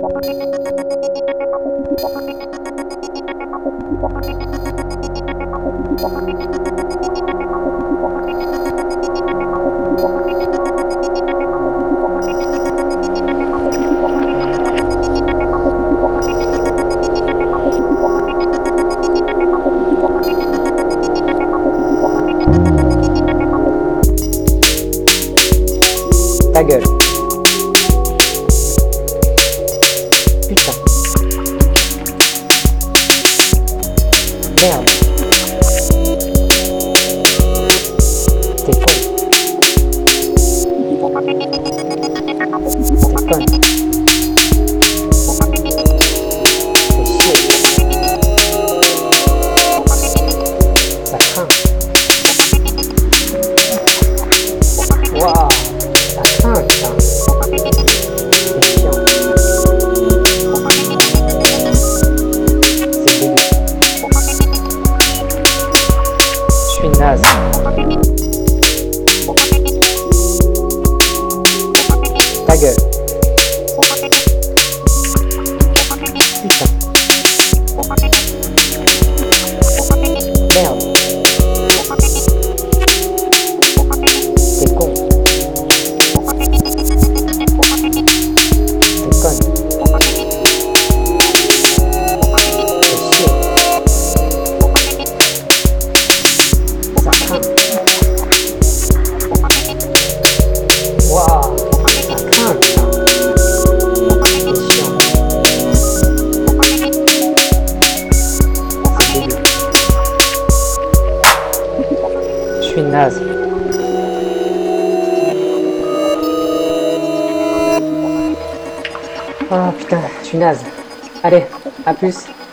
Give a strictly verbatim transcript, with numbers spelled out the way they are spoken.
Ta gueule. Putain. Merde. T'es con. T'es conne. T'es chier. Ça craint. Waouh. Ça craint, putain. C'est chiant. C'est dégueu. Je suis naze. Ta gueule. Putain. Merde. T'es con. T'es conne. T'es chier. Ça craint. Waouh. Ça craint, putain. C'est chiant. C'est dégueu. Je suis naze. Oh putain, je suis naze. Allez, à plus.